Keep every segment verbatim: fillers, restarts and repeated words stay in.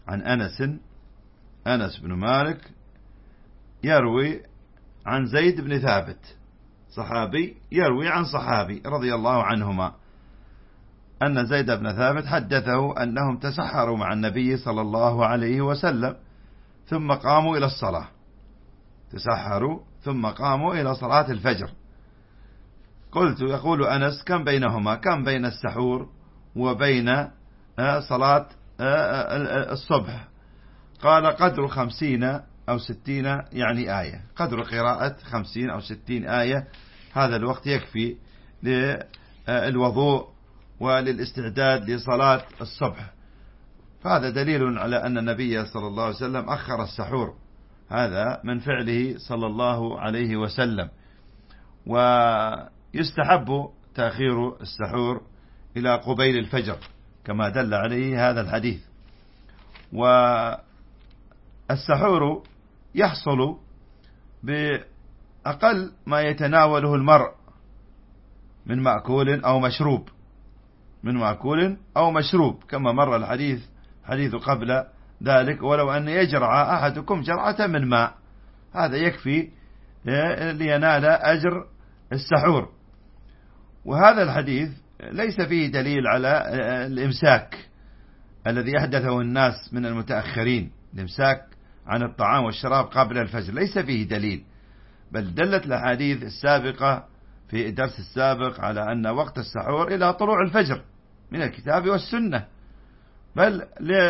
عن أنس أنس بن مالك يروي عن زيد بن ثابت صحابي يروي عن صحابي رضي الله عنهما أن زيد بن ثابت حدثه أنهم تسحروا مع النبي صلى الله عليه وسلم ثم قاموا إلى الصلاة، تسحروا ثم قاموا إلى صلاة الفجر. قلت يقول أنس كم بينهما، كم بين السحور وبين صلاة الصبح؟ قال قدر خمسين أو ستين يعني آية، قدر قراءة خمسين أو ستين آية، هذا الوقت يكفي للوضوء وللاستعداد لصلاة الصبح. فهذا دليل على أن النبي صلى الله عليه وسلم أخر السحور، هذا من فعله صلى الله عليه وسلم. ويستحب تأخير السحور إلى قبيل الفجر كما دل عليه هذا الحديث. والسحور يحصل بأقل ما يتناوله المرء من مأكول أو مشروب، من مأكول أو مشروب كما مر الحديث حديث قبل ذلك، ولو أن يجرع أحدكم جرعة من ماء هذا يكفي لينال أجر السحور. وهذا الحديث ليس فيه دليل على الإمساك الذي أحدثه الناس من المتأخرين، الإمساك عن الطعام والشراب قبل الفجر ليس فيه دليل، بل دلت الأحاديث السابقة في الدرس السابق على أن وقت السحور إلى طلوع الفجر من الكتاب والسنة، بل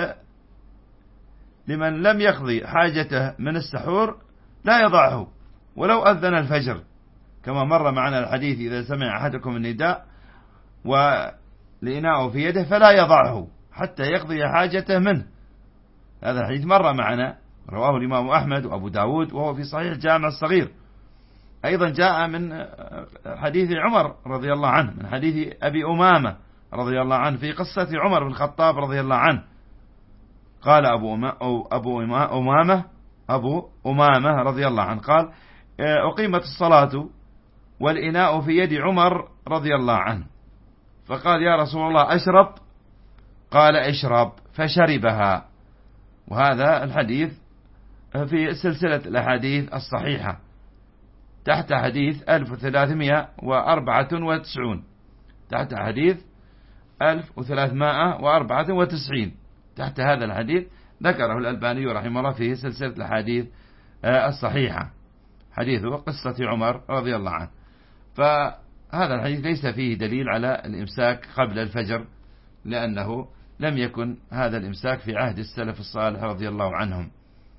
لمن لم يقضي حاجته من السحور لا يضعه ولو أذن الفجر، كما مر معنا الحديث إذا سمع أحدكم النداء والإناء في يده فلا يضعه حتى يقضي حاجته منه. هذا الحديث مر معنا، رواه الإمام أحمد وأبو داود وهو في صحيح الجامع الصغير. أيضا جاء من حديث عمر رضي الله عنه، من حديث أبي أمامة رضي الله عنه في قصة عمر بن الخطاب رضي الله عنه، قال أبو أبو أمامة أبو أمامة رضي الله عنه قال أقيمت الصلاة والإناء في يد عمر رضي الله عنه، فقال يا رسول الله أشرب؟ قال اشرب، فشربها. وهذا الحديث في سلسلة الأحاديث الصحيحة تحت حديث ألف وثلاثمائة وأربعة وتسعين، تحت حديث ألف وثلاثمائة وأربعة وتسعين، تحت هذا الحديث ذكره الألباني رحمه الله في سلسلة الأحاديث الصحيحة، حديث قصة عمر رضي الله عنه. فهذا الحديث ليس فيه دليل على الإمساك قبل الفجر، لأنه لم يكن هذا الإمساك في عهد السلف الصالح رضي الله عنهم.